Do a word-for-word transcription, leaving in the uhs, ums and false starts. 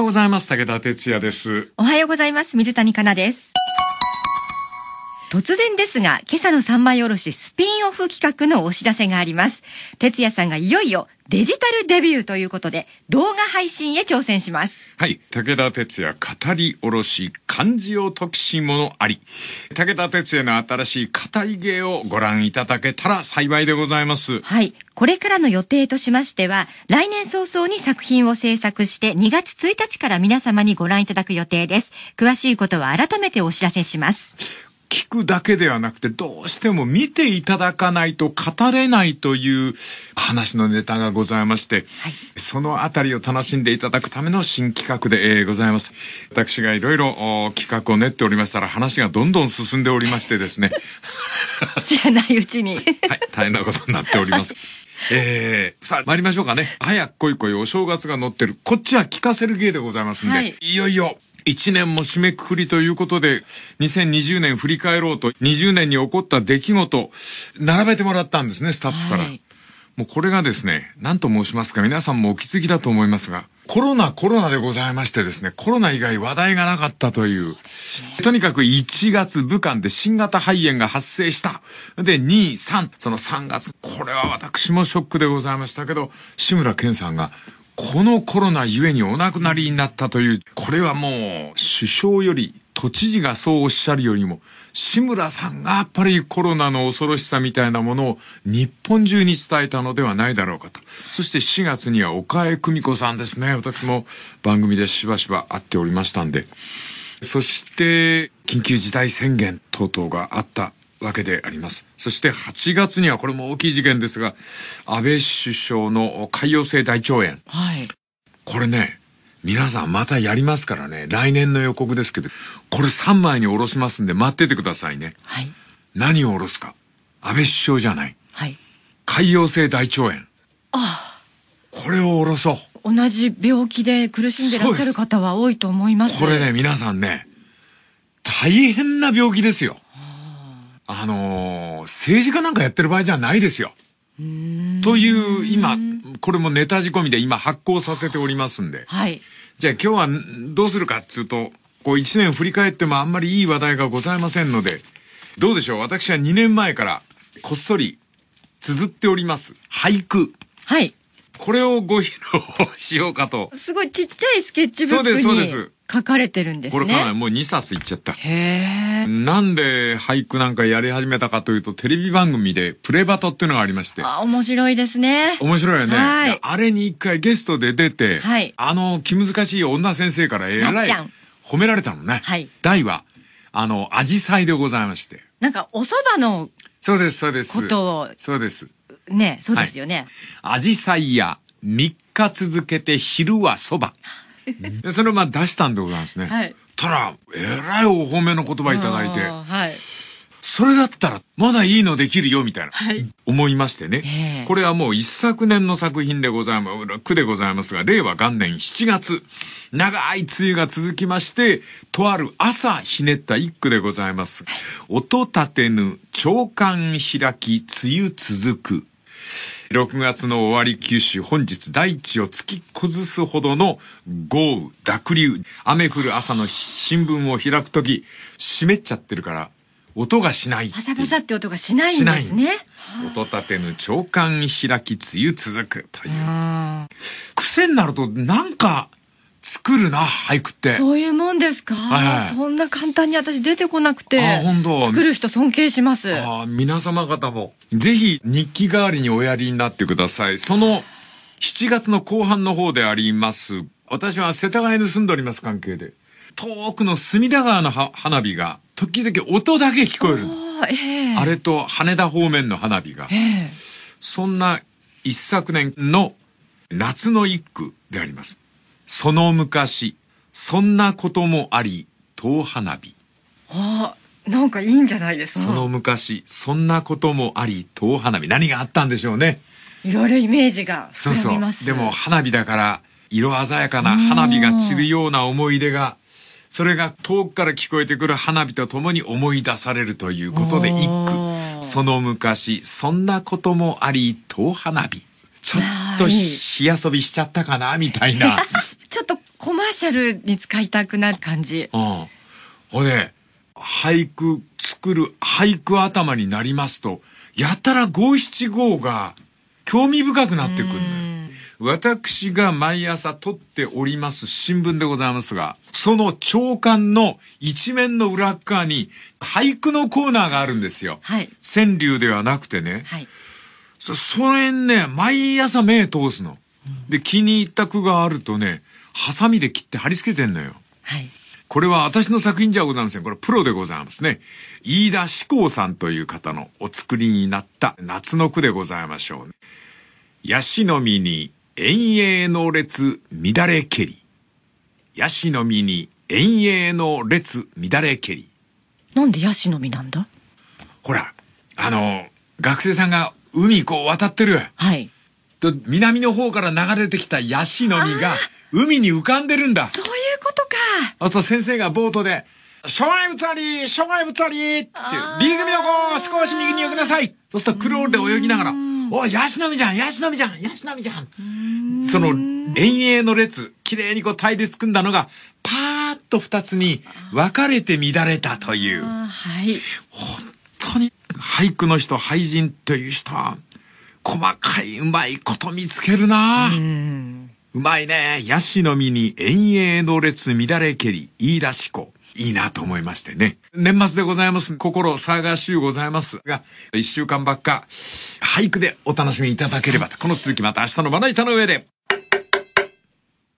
うございます。武田哲也です。 おはようございます。水谷香奈です。突然ですが、今朝の三枚おろしスピンオフ企画のお知らせがあります。哲也さんがいよいよデジタルデビューということで、動画配信へ挑戦します。 はい。武田哲也語りおろし漢字を解きし者あり。武田哲也の新しい語り芸をご覧いただけたら幸いでございます。 はい。これからの予定としましては、来年早々に作品を制作してにがつついたちから皆様にご覧いただく予定です。詳しいことは改めてお知らせします。 聞くだけではなくて、どうしても見ていただかないと語れないという話のネタがございまして、はい、そのあたりを楽しんでいただくための新企画で、えー、ございます。私がいろいろ企画を練っておりましたら、話がどんどん進んでおりましてですね。 知らないうちに。はい、 大変なことになっております。えー、さあ参りましょうかね。早く来い来いお正月が乗ってる。こっちは聞かせる芸でございますんで、はい、いよいよ一年も締めくくりということで、にせんにじゅうねん振り返ろうと、にじゅうねんに起こった出来事、並べてもらったんですね、スタッフから。はい、もうこれがですね、何と申しますか、皆さんもお気づきだと思いますが、コロナコロナでございましてですね、コロナ以外話題がなかったという。とにかくいちがつ武漢で新型肺炎が発生した。で、に、さん、そのさんがつ、これは私もショックでございましたけど、志村けんさんが、このコロナゆえにお亡くなりになったという、これはもう首相より都知事がそうおっしゃるよりも、志村さんがやっぱりコロナの恐ろしさみたいなものを日本中に伝えたのではないだろうかと。そしてしがつには岡江久美子さんですね。私も番組でしばしば会っておりましたんで。そして緊急事態宣言等々があったわけであります。そしてはちがつにはこれも大きい事件ですが、安倍首相の潰瘍性大腸炎。 はい。 これね、皆さんまたやりますからね。来年の予告ですけど、これさんまいに下ろしますんで待っててくださいね。 はい。 何を下ろすか。安倍首相じゃない。 はい。 潰瘍性大腸炎。 ああ。 これを下ろそう。 同じ病気で苦しんでらっしゃる方は多いと思います。 これね、皆さんね、大変な病気ですよ。あのー、政治家なんかやってる場合じゃないですよ。 うーんという、今、これもネタ仕込みで今発行させておりますんで。 はい。 じゃあ今日はどうするかっていうと、こう一年振り返ってもあんまりいい話題がございませんので、どうでしょう。私はにねんまえからこっそり綴っております俳句。 はい。 これをご披露しようかと。 すごいちっちゃいスケッチブックにそうです、そうです。 書かれてるんですね。 これかなりもうにさついっちゃった。 へー。 なんで俳句なんかやり始めたかというと、テレビ番組でプレバトっていうのがありまして。 あ、面白いですね。 面白いよね。 はい。 あれに一回ゲストで出て、はい。あの気難しい女先生からえらい褒められたのね。 はい。 題は、あの、アジサイでございまして。 なんかお蕎麦のそうです、そうです。 ことを。 そうです。 ね、そうですよね。 アジサイやみっか続けて昼は蕎麦。それをまあ出したんでございますね。はい。たら、えらいお褒めの言葉いただいて。はい。それだったら、まだいいのできるよ、みたいな。はい。思いましてね。これはもう一昨年の作品でございます、句でございますが、令和元年しちがつ、長い梅雨が続きまして、とある朝ひねった一句でございます。はい、音立てぬ、長官開き、梅雨続く。ろくがつの終わり九州、本日大地を突き崩すほどの豪雨、濁流、雨降る朝の新聞を開くとき、湿っちゃってるから、音がしない。 パサパサって音がしないんですね。 音立てぬ長官開き、梅雨続くという。癖になるとなんか作るな、俳句って。 そういうもんですか。はいはい、そんな簡単に私出てこなくて。あ、本当。作る人尊敬します。 あ、皆様方もぜひ日記代わりにおやりになってください。そのしちがつの後半の方であります。私は世田谷に住んでおります関係で。遠くの隅田川の花火が時々音だけ聞こえる。えー、あれと羽田方面の花火が。えー、そんな一昨年の夏の一句であります。その昔、そんなこともあり、遠花火。 ああ、なんかいいんじゃないですか。 その昔、そんなこともあり、遠花火。何があったんでしょうね。 いろいろイメージが膨らみます。 そうそう。でも花火だから、色鮮やかな花火が散るような思い出が、それが遠くから聞こえてくる花火とともに思い出されるということで一句。その昔、そんなこともあり、遠花火。ちょっと火遊びしちゃったかなみたいな。 ちょっとコマーシャルに使いたくなる感じ。 うん。ほいで、俳句作る俳句頭になりますと、やたら五七五が興味深くなってくるんだよ。私が毎朝撮っております新聞でございますが、その朝刊の一面の裏側に俳句のコーナーがあるんですよ。 はい。 川柳ではなくてね。 はい。 そ、それにね、毎朝目通すの。で、気に入った句があるとね、ハサミで切って貼り付けてんのよ。 はい。 これは私の作品じゃございません。これプロでございますね。飯田志功さんという方のお作りになった夏の句でございましょう。ヤシの実に遠影の列乱れけり。ヤシの実に遠影の列乱れけり。 なんでヤシの実なんだ？ ほら、あの、学生さんが海こう渡ってる。 はい。 と南の方から流れてきたヤシの実が海に浮かんでるんだ。 そういうことか。 あと先生がボートで、障害物あり障害物ありって言って、B 組の子少し右に寄りなさい。そうするとクロールで泳ぎながら、おい、ヤシの実じゃんヤシの実じゃんヤシの実じゃん。その遠影の列、綺麗にこう隊列組んだのが、パーッと二つに分かれて乱れたという。 はい。 本当に俳句の人、俳人という人は、細かいうまいこと見つけるな。うん。うまいね。ヤシの実に遠影の列乱れけり、飯田志功。いいなと思いましてね。年末でございます。心騒がしゅうございますが、一週間ばっか、俳句でお楽しみいただければと。この続きまた明日のまな板の上で。